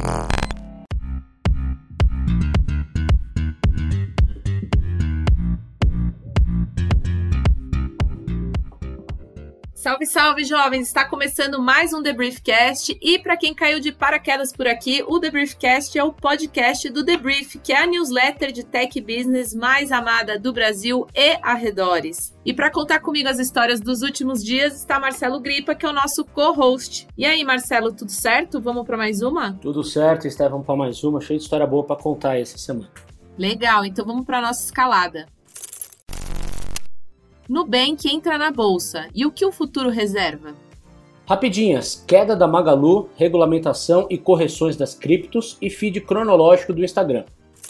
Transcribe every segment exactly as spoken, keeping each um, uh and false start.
Salve, salve, jovens! Está começando mais um The Briefcast e para quem caiu de paraquedas por aqui, o The Briefcast é o podcast do The Brief, que é a newsletter de tech business mais amada do Brasil e arredores. E para contar comigo as histórias dos últimos dias está Marcelo Gripa, que é o nosso co-host. E aí, Marcelo, tudo certo? Vamos para mais uma? Tudo certo, Estevão, para mais uma. Cheio de história boa para contar essa semana. Legal, então vamos para a nossa escalada. Nubank entra na bolsa. E o que o futuro reserva? Rapidinhas, queda da Magalu, regulamentação e correções das criptos e feed cronológico do Instagram.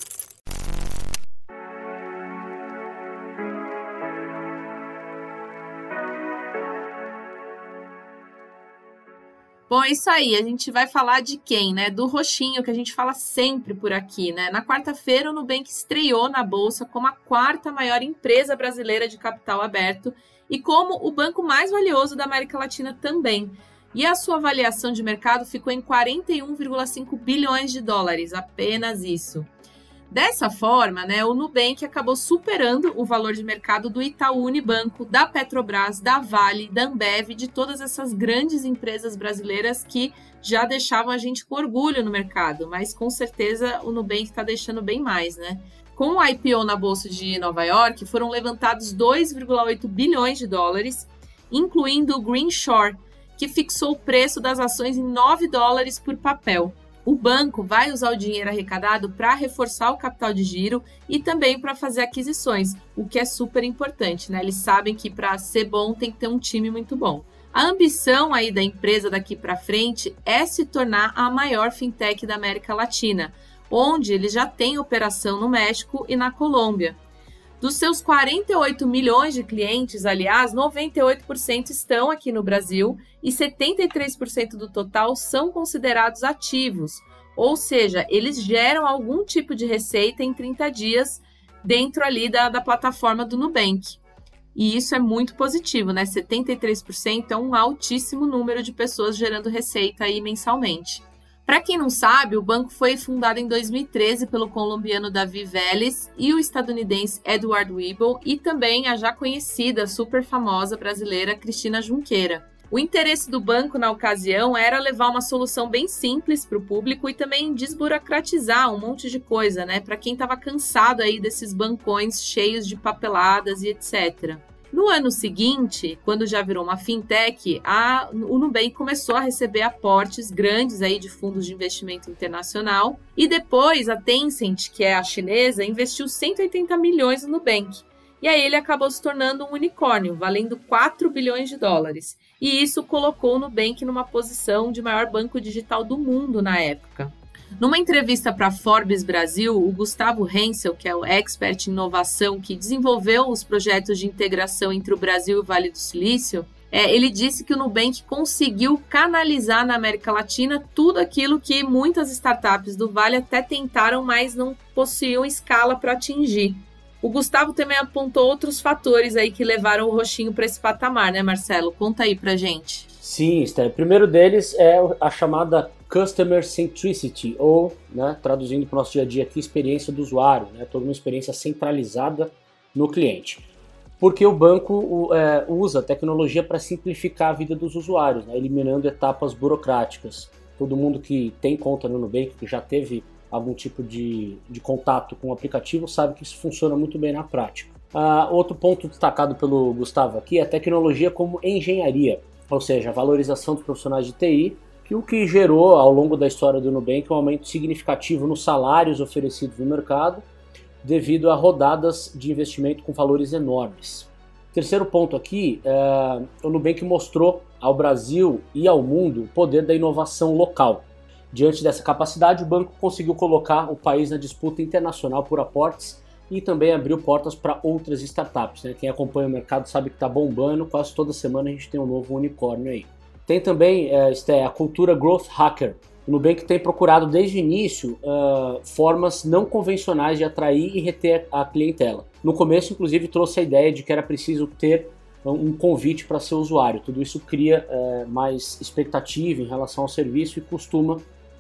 Bom, é isso aí, a gente vai falar de quem, né? Do roxinho, que a gente fala sempre por aqui, né? Na quarta-feira, o Nubank estreou na Bolsa como a quarta maior empresa brasileira de capital aberto e como o banco mais valioso da América Latina também. E a sua avaliação de mercado ficou em quarenta e um vírgula cinco bilhões de dólares, apenas isso. Dessa forma, né, o Nubank acabou superando o valor de mercado do Itaú Unibanco, da Petrobras, da Vale, da Ambev, de todas essas grandes empresas brasileiras que já deixavam a gente com orgulho no mercado, mas com certeza o Nubank está deixando bem mais, né? Com o I P O na Bolsa de Nova York, foram levantados dois vírgula oito bilhões de dólares, incluindo o Greenshore, que fixou o preço das ações em nove dólares por papel. O banco vai usar o dinheiro arrecadado para reforçar o capital de giro e também para fazer aquisições, o que é super importante, né? Eles sabem que para ser bom tem que ter um time muito bom. A ambição aí da empresa daqui para frente é se tornar a maior fintech da América Latina, onde eles já têm operação no México e na Colômbia. Dos seus quarenta e oito milhões de clientes, aliás, noventa e oito por cento estão aqui no Brasil e setenta e três por cento do total são considerados ativos, ou seja, eles geram algum tipo de receita em trinta dias dentro ali da, da plataforma do Nubank. E isso é muito positivo, né? setenta e três por cento é um altíssimo número de pessoas gerando receita aí mensalmente. Para quem não sabe, o banco foi fundado em dois mil e treze pelo colombiano David Vélez e o estadunidense Edward Weibel e também a já conhecida, super famosa brasileira Cristina Junqueira. O interesse do banco na ocasião era levar uma solução bem simples para o público e também desburocratizar um monte de coisa, né? Para quem estava cansado aí desses bancões cheios de papeladas e etcétera. No ano seguinte, quando já virou uma fintech, a, o Nubank começou a receber aportes grandes aí de fundos de investimento internacional e depois a Tencent, que é a chinesa, investiu cento e oitenta milhões no Nubank. E aí ele acabou se tornando um unicórnio, valendo quatro bilhões de dólares. E isso colocou o Nubank numa posição de maior banco digital do mundo na época. Numa entrevista para Forbes Brasil, o Gustavo Hensel, que é o expert em inovação que desenvolveu os projetos de integração entre o Brasil e o Vale do Silício, é, ele disse que o Nubank conseguiu canalizar na América Latina tudo aquilo que muitas startups do Vale até tentaram, mas não possuíam escala para atingir. O Gustavo também apontou outros fatores aí que levaram o roxinho para esse patamar, né, Marcelo? Conta aí pra gente. Sim, Esther. O primeiro deles é a chamada Customer Centricity, ou, né, traduzindo para o nosso dia a dia aqui, experiência do usuário, né, toda uma experiência centralizada no cliente. Porque o banco é, usa a tecnologia para simplificar a vida dos usuários, né, eliminando etapas burocráticas. Todo mundo que tem conta no Nubank, que já teve algum tipo de, de contato com o aplicativo, sabe que isso funciona muito bem na prática. Ah, outro ponto destacado pelo Gustavo aqui é a tecnologia como engenharia, ou seja, a valorização dos profissionais de T I, que o que gerou ao longo da história do Nubank um aumento significativo nos salários oferecidos no mercado, devido a rodadas de investimento com valores enormes. Terceiro ponto aqui, é, o Nubank mostrou ao Brasil e ao mundo o poder da inovação local. Diante dessa capacidade, o banco conseguiu colocar o país na disputa internacional por aportes e também abriu portas para outras startups, né? Quem acompanha o mercado sabe que está bombando, quase toda semana a gente tem um novo unicórnio aí. Tem também é, a cultura Growth Hacker. O Nubank tem procurado desde o início uh, formas não convencionais de atrair e reter a clientela. No começo, inclusive, trouxe a ideia de que era preciso ter um convite para ser usuário. Tudo isso cria uh, mais expectativa em relação ao serviço e costuma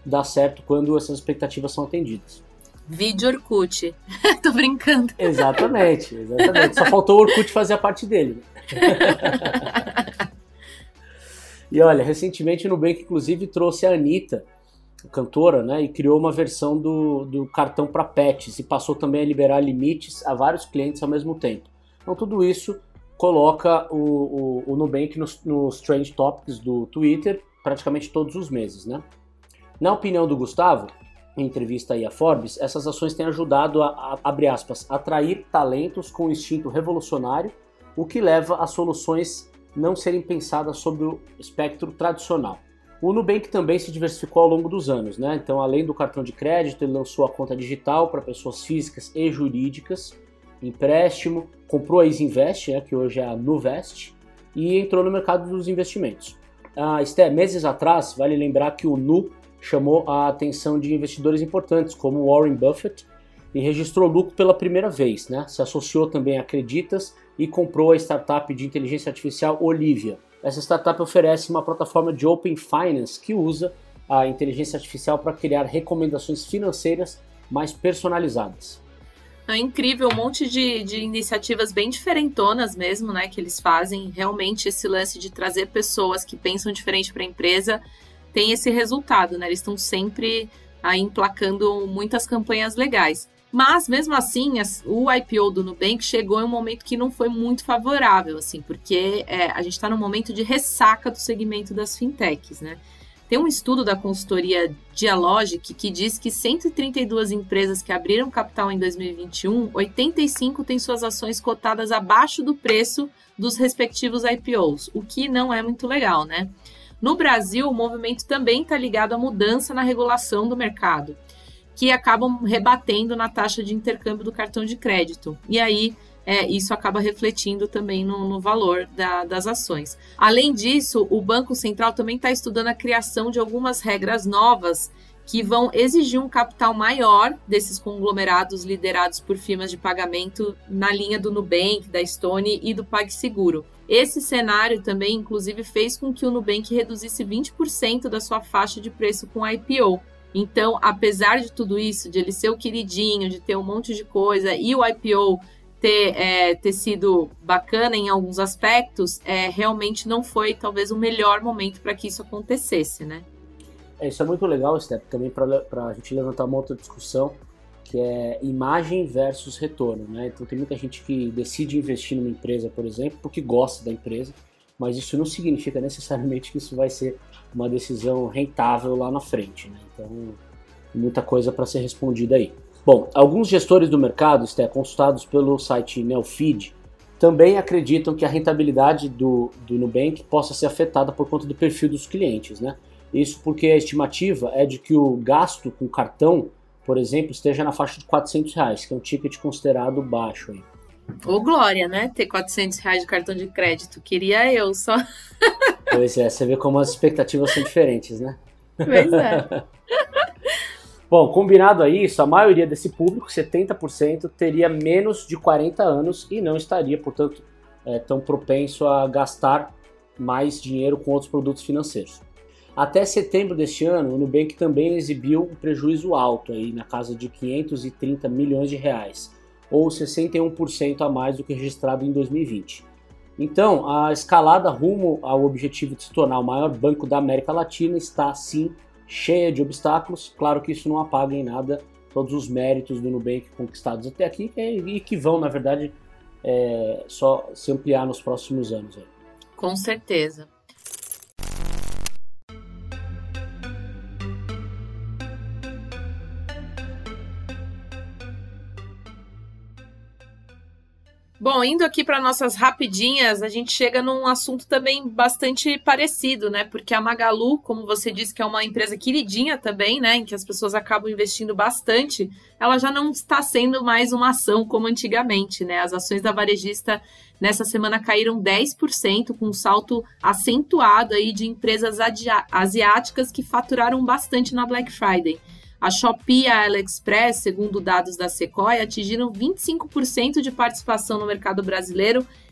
dá certo quando essas expectativas são atendidas. Vídeo Orkut. Tô brincando. Exatamente, exatamente. Só faltou o Orkut fazer a parte dele. E olha, recentemente o Nubank inclusive trouxe a Anitta, cantora, né, e criou uma versão do, do cartão para pets e passou também a liberar limites a vários clientes ao mesmo tempo. Então tudo isso coloca o, o, o Nubank nos, nos Trend Topics do Twitter praticamente todos os meses, né? Na opinião do Gustavo, em entrevista aí a Forbes, essas ações têm ajudado a, a, abre aspas, atrair talentos com instinto revolucionário, o que leva a soluções não serem pensadas sobre o espectro tradicional. O Nubank também se diversificou ao longo dos anos, né? Então, além do cartão de crédito, ele lançou a conta digital para pessoas físicas e jurídicas, empréstimo, comprou a Isinvest, né, que hoje é a Nuvest, e entrou no mercado dos investimentos. Ah, Esté, meses atrás, vale lembrar que o Nu chamou a atenção de investidores importantes, como Warren Buffett, e registrou lucro pela primeira vez, né? Se associou também a Creditas e comprou a startup de inteligência artificial Olivia. Essa startup oferece uma plataforma de Open Finance que usa a inteligência artificial para criar recomendações financeiras mais personalizadas. É incrível, um monte de, de iniciativas bem diferentonas mesmo, né, que eles fazem. Realmente esse lance de trazer pessoas que pensam diferente para a empresa tem esse resultado, né? Eles estão sempre aí emplacando muitas campanhas legais. Mas, mesmo assim, o I P O do Nubank chegou em um momento que não foi muito favorável, assim, porque é, a gente está num momento de ressaca do segmento das fintechs, né? Tem um estudo da consultoria Dialogic que diz que cento e trinta e duas empresas que abriram capital em dois mil e vinte e um, oitenta e cinco têm suas ações cotadas abaixo do preço dos respectivos I P Os, o que não é muito legal, né? No Brasil, o movimento também está ligado à mudança na regulação do mercado, que acabam rebatendo na taxa de intercâmbio do cartão de crédito. E aí, é, isso acaba refletindo também no, no valor da, das ações. Além disso, o Banco Central também está estudando a criação de algumas regras novas que vão exigir um capital maior desses conglomerados liderados por firmas de pagamento na linha do Nubank, da Stone e do PagSeguro. Esse cenário também, inclusive, fez com que o Nubank reduzisse vinte por cento da sua faixa de preço com I P O. Então, apesar de tudo isso, de ele ser o queridinho, de ter um monte de coisa e o I P O ter, é, ter sido bacana em alguns aspectos, é, realmente não foi talvez o melhor momento para que isso acontecesse, né? É, isso é muito legal, Steph, também para a gente levantar uma outra discussão, que é imagem versus retorno, né? Então tem muita gente que decide investir numa empresa, por exemplo, porque gosta da empresa, mas isso não significa necessariamente que isso vai ser uma decisão rentável lá na frente, né? Então, muita coisa para ser respondida aí. Bom, alguns gestores do mercado, Sté, consultados pelo site Neofeed, também acreditam que a rentabilidade do, do Nubank possa ser afetada por conta do perfil dos clientes, né? Isso porque a estimativa é de que o gasto com cartão, por exemplo, esteja na faixa de quatrocentos reais, que é um ticket considerado baixo aí. Ô, glória, né? Ter quatrocentos reais de cartão de crédito. Queria eu só. Pois é, você vê como as expectativas são diferentes, né? Pois é. Bom, combinado a isso, a maioria desse público, setenta por cento, teria menos de quarenta anos e não estaria, portanto, é, tão propenso a gastar mais dinheiro com outros produtos financeiros. Até setembro deste ano, o Nubank também exibiu um prejuízo alto, aí, na casa de quinhentos e trinta milhões de reais, ou sessenta e um por cento a mais do que registrado em dois mil e vinte. Então, a escalada rumo ao objetivo de se tornar o maior banco da América Latina está, sim, cheia de obstáculos. Claro que isso não apaga em nada todos os méritos do Nubank conquistados até aqui e que vão, na verdade, é, só se ampliar nos próximos anos. Aí. Com certeza. Bom, indo aqui para nossas rapidinhas, a gente chega num assunto também bastante parecido, né? Porque a Magalu, como você disse, que é uma empresa queridinha também, né? Em que as pessoas acabam investindo bastante, ela já não está sendo mais uma ação como antigamente, né? As ações da varejista nessa semana caíram dez por cento, com um salto acentuado aí de empresas asiáticas que faturaram bastante na Black Friday. A Shopee e a AliExpress, segundo dados da Sequoia, atingiram vinte e cinco por cento de participação no mercado brasileiro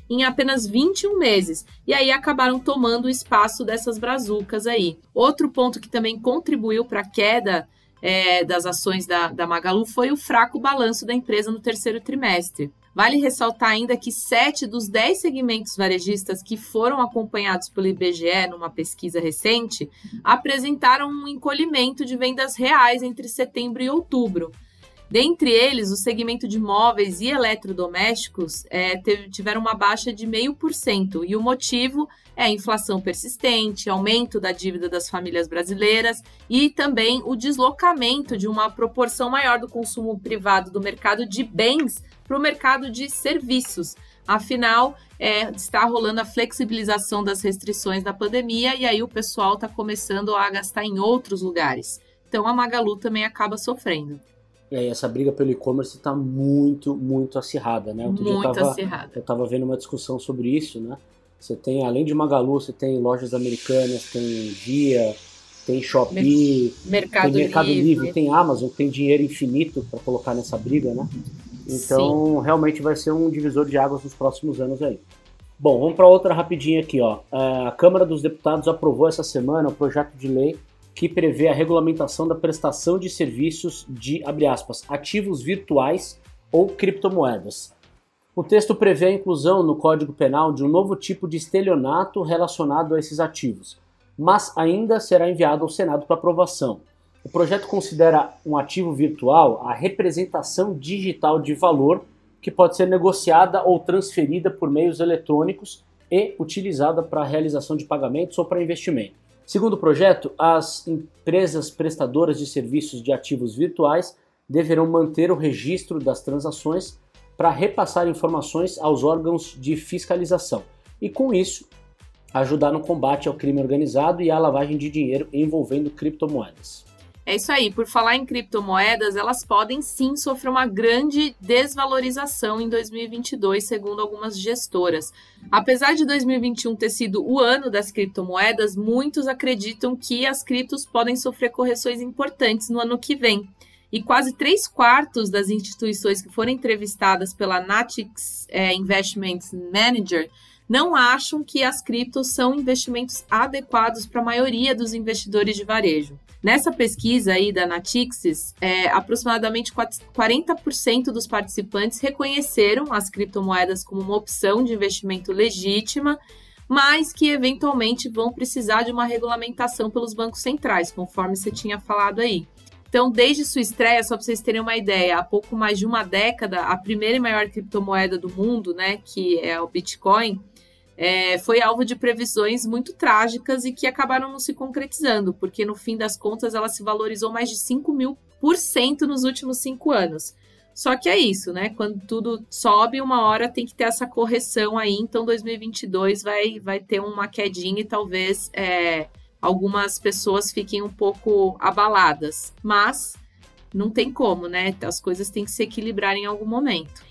em apenas vinte e um meses. E aí acabaram tomando o espaço dessas brazucas aí. Outro ponto que também contribuiu para a queda é, das ações da, da Magalu foi o fraco balanço da empresa no terceiro trimestre. Vale ressaltar ainda que sete dos dez segmentos varejistas que foram acompanhados pelo I B G E numa pesquisa recente apresentaram um encolhimento de vendas reais entre setembro e outubro. Dentre eles, o segmento de móveis e eletrodomésticos é, teve, tiveram uma baixa de zero vírgula cinco por cento, e o motivo é a inflação persistente, aumento da dívida das famílias brasileiras e também o deslocamento de uma proporção maior do consumo privado do mercado de bens para o mercado de serviços. Afinal, é, está rolando a flexibilização das restrições da pandemia e aí o pessoal está começando a gastar em outros lugares. Então, a Magalu também acaba sofrendo. É, essa briga pelo e-commerce está muito, muito acirrada, né? Outro muito dia eu tava, acirrada. Eu estava vendo uma discussão sobre isso, né? Você tem, além de Magalu, você tem lojas americanas, tem Via, tem Shopee, Mercado tem Mercado Livre. Livre, tem Amazon, tem dinheiro infinito para colocar nessa briga, né? Então, Sim. realmente vai ser um divisor de águas nos próximos anos aí. Bom, vamos para outra rapidinha aqui, ó. A Câmara dos Deputados aprovou essa semana o projeto de lei que prevê a regulamentação da prestação de serviços de, abre aspas, ativos virtuais ou criptomoedas. O texto prevê a inclusão no Código Penal de um novo tipo de estelionato relacionado a esses ativos, mas ainda será enviado ao Senado para aprovação. O projeto considera um ativo virtual a representação digital de valor que pode ser negociada ou transferida por meios eletrônicos e utilizada para a realização de pagamentos ou para investimento. Segundo o projeto, as empresas prestadoras de serviços de ativos virtuais deverão manter o registro das transações para repassar informações aos órgãos de fiscalização e, com isso, ajudar no combate ao crime organizado e à lavagem de dinheiro envolvendo criptomoedas. É isso aí, por falar em criptomoedas, elas podem sim sofrer uma grande desvalorização em dois mil e vinte e dois, segundo algumas gestoras. Apesar de dois mil e vinte e um ter sido o ano das criptomoedas, muitos acreditam que as criptos podem sofrer correções importantes no ano que vem. E quase três quartos das instituições que foram entrevistadas pela Natixis é, Investment Manager não acham que as criptos são investimentos adequados para a maioria dos investidores de varejo. Nessa pesquisa aí da Natixis, é, aproximadamente quarenta por cento dos participantes reconheceram as criptomoedas como uma opção de investimento legítima, mas que eventualmente vão precisar de uma regulamentação pelos bancos centrais, conforme você tinha falado aí. Então, desde sua estreia, só para vocês terem uma ideia, há pouco mais de uma década, a primeira e maior criptomoeda do mundo, né, que é o Bitcoin, é, foi alvo de previsões muito trágicas e que acabaram não se concretizando, porque no fim das contas ela se valorizou mais de cinco mil por cento nos últimos cinco anos. Só que é isso, né? Quando tudo sobe, uma hora tem que ter essa correção aí, então dois mil e vinte e dois vai, vai ter uma quedinha e talvez... É, algumas pessoas fiquem um pouco abaladas, mas não tem como, né? As coisas têm que se equilibrar em algum momento.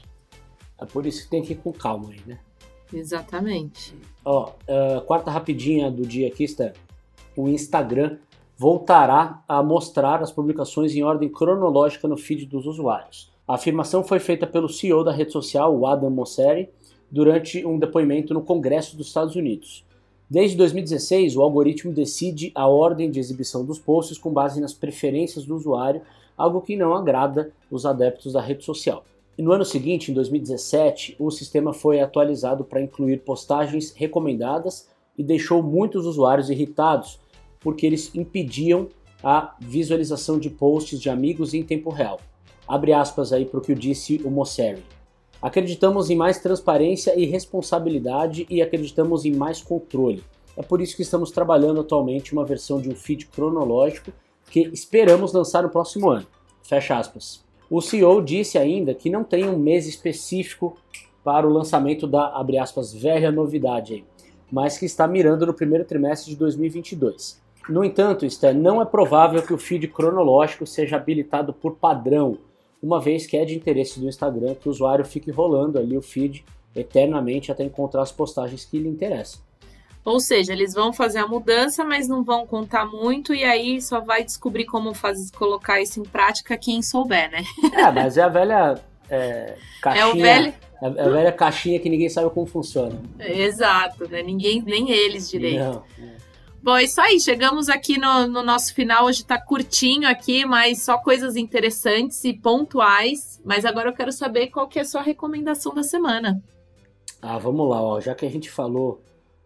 É por isso que tem que ir com calma aí, né? Exatamente. Ó, uh, quarta rapidinha do dia aqui, Esther. O Instagram voltará a mostrar as publicações em ordem cronológica no feed dos usuários. A afirmação foi feita pelo C E O da rede social, o Adam Mosseri, durante um depoimento no Congresso dos Estados Unidos. Desde dois mil e dezesseis, o algoritmo decide a ordem de exibição dos posts com base nas preferências do usuário, algo que não agrada os adeptos da rede social. E no ano seguinte, em dois mil e dezessete, o sistema foi atualizado para incluir postagens recomendadas e deixou muitos usuários irritados, porque eles impediam a visualização de posts de amigos em tempo real. Abre aspas aí para o que disse o Mosseri. Acreditamos em mais transparência e responsabilidade e acreditamos em mais controle. É por isso que estamos trabalhando atualmente uma versão de um feed cronológico que esperamos lançar no próximo ano. Fecha aspas. O C E O disse ainda que não tem um mês específico para o lançamento da, abre aspas, velha novidade aí, mas que está mirando no primeiro trimestre de dois mil e vinte e dois. No entanto, Esther, não é provável que o feed cronológico seja habilitado por padrão, uma vez que é de interesse do Instagram que o usuário fique rolando ali o feed eternamente até encontrar as postagens que lhe interessam. Ou seja, eles vão fazer a mudança, mas não vão contar muito e aí só vai descobrir como faz, colocar isso em prática quem souber, né? É, mas é a velha, é, caixinha, é o velho... É a velha caixinha que ninguém sabe como funciona. Exato, né? Ninguém, nem eles direito. Não, não. Bom, é isso aí. Chegamos aqui no, no nosso final. Hoje tá curtinho aqui, mas só coisas interessantes e pontuais. Mas agora eu quero saber qual que é a sua recomendação da semana. Ah, vamos lá. Ó. Já que a gente falou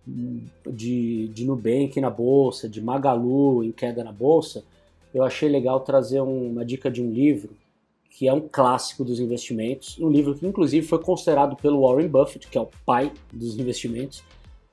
de, de Nubank na Bolsa, de Magalu em queda na Bolsa, eu achei legal trazer uma dica de um livro que é um clássico dos investimentos, um livro que inclusive foi considerado pelo Warren Buffett, que é o pai dos investimentos,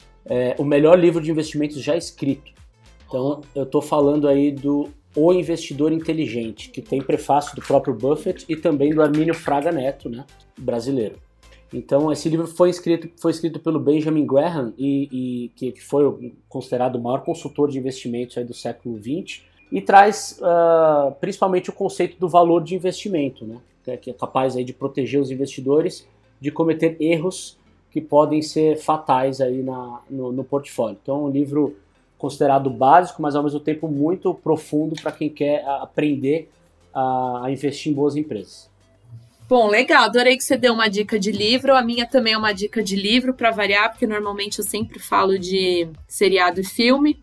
é, o melhor livro de investimentos já escrito. Então eu estou falando aí do O Investidor Inteligente, que tem prefácio do próprio Buffett e também do Armínio Fraga Neto, né, brasileiro. Então esse livro foi escrito, foi escrito pelo Benjamin Graham, e, e que, que foi considerado o maior consultor de investimentos aí do século vinte, e traz uh, principalmente o conceito do valor de investimento, né? Que é capaz aí de proteger os investidores de cometer erros que podem ser fatais aí na, no, no portfólio. Então é um livro considerado básico, mas ao mesmo tempo muito profundo para quem quer aprender a, a investir em boas empresas. Bom, legal, adorei que você deu uma dica de livro. A minha também é uma dica de livro, para variar, porque normalmente eu sempre falo de seriado e filme.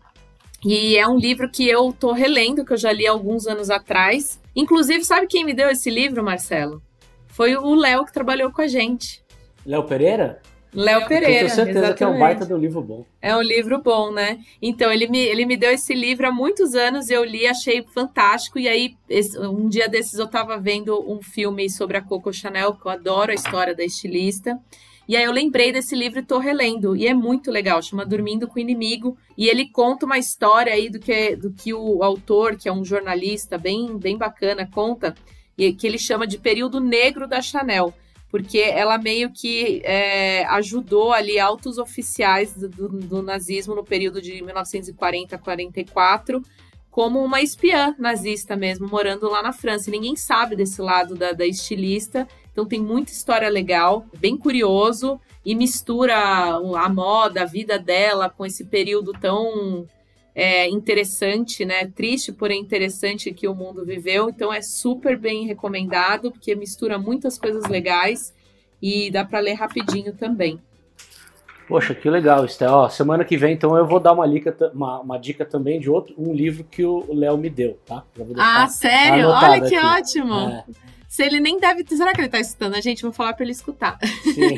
E é um livro que eu tô relendo, que eu já li há alguns anos atrás. Inclusive, sabe quem me deu esse livro, Marcelo? Foi o Léo, que trabalhou com a gente. Léo Pereira? Léo Pereira, eu tenho certeza exatamente. Que é um baita de um livro bom. É um livro bom, né? Então, ele me, ele me deu esse livro há muitos anos, eu li, achei fantástico. E aí, esse, um dia desses, eu tava vendo um filme sobre a Coco Chanel, que eu adoro a história da estilista. E aí eu lembrei desse livro e tô relendo. E é muito legal, chama Dormindo com o Inimigo. E ele conta uma história aí do que, do que o autor, que é um jornalista bem, bem bacana, conta, e que ele chama de período negro da Chanel. Porque ela meio que é, ajudou ali altos oficiais do, do, do nazismo no período de mil novecentos e quarenta a quarenta e quatro, como uma espiã nazista mesmo, morando lá na França. E ninguém sabe desse lado da, da estilista. Então tem muita história legal, bem curioso, e mistura a moda, a vida dela com esse período tão é, interessante, né? Triste, porém interessante que o mundo viveu. Então é super bem recomendado, porque mistura muitas coisas legais e dá para ler rapidinho também. Poxa, que legal, Esté. Ó, semana que vem, então, eu vou dar uma dica, uma, uma dica também de outro, um livro que o Léo me deu, tá? Ah, sério? Olha que aqui. Ótimo! É. Se ele nem deve... Será que ele tá escutando a gente? Vou falar para ele escutar. Sim.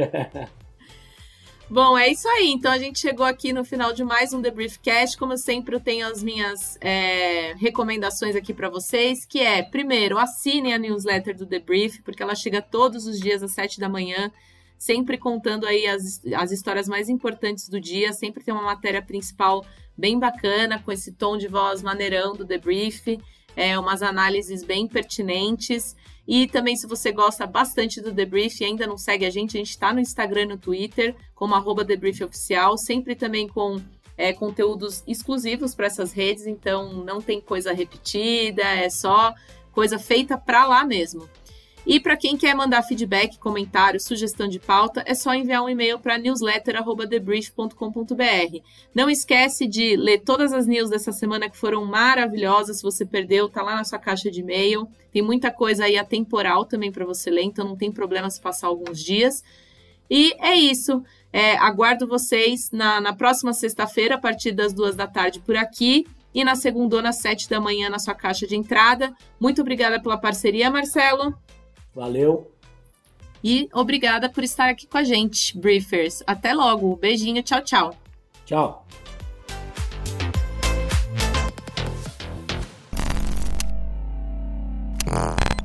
Bom, é isso aí. Então, a gente chegou aqui no final de mais um The Briefcast. Como sempre, eu tenho as minhas é, recomendações aqui para vocês, que é, primeiro, assinem a newsletter do The Brief, porque ela chega todos os dias às sete da manhã, sempre contando aí as, as histórias mais importantes do dia. Sempre tem uma matéria principal bem bacana, com esse tom de voz maneirão do The Brief. É, umas análises bem pertinentes. E também, se você gosta bastante do The Brief e ainda não segue a gente, a gente está no Instagram e no Twitter, como arroba The Brief Oficial, sempre também com é, conteúdos exclusivos para essas redes, então não tem coisa repetida, é só coisa feita para lá mesmo. E para quem quer mandar feedback, comentário, sugestão de pauta, é só enviar um e-mail para newsletter arroba the brief ponto com ponto b r. Não esquece de ler todas as news dessa semana que foram maravilhosas. Se você perdeu, tá lá na sua caixa de e-mail. Tem muita coisa aí atemporal também para você ler, então não tem problema se passar alguns dias. E é isso. É, aguardo vocês na, na próxima sexta-feira, a partir das duas da tarde por aqui. E na segunda, às sete da manhã, na sua caixa de entrada. Muito obrigada pela parceria, Marcelo. Valeu. E obrigada por estar aqui com a gente, Briefers. Até logo. Beijinho. Tchau, tchau. Tchau. Ah.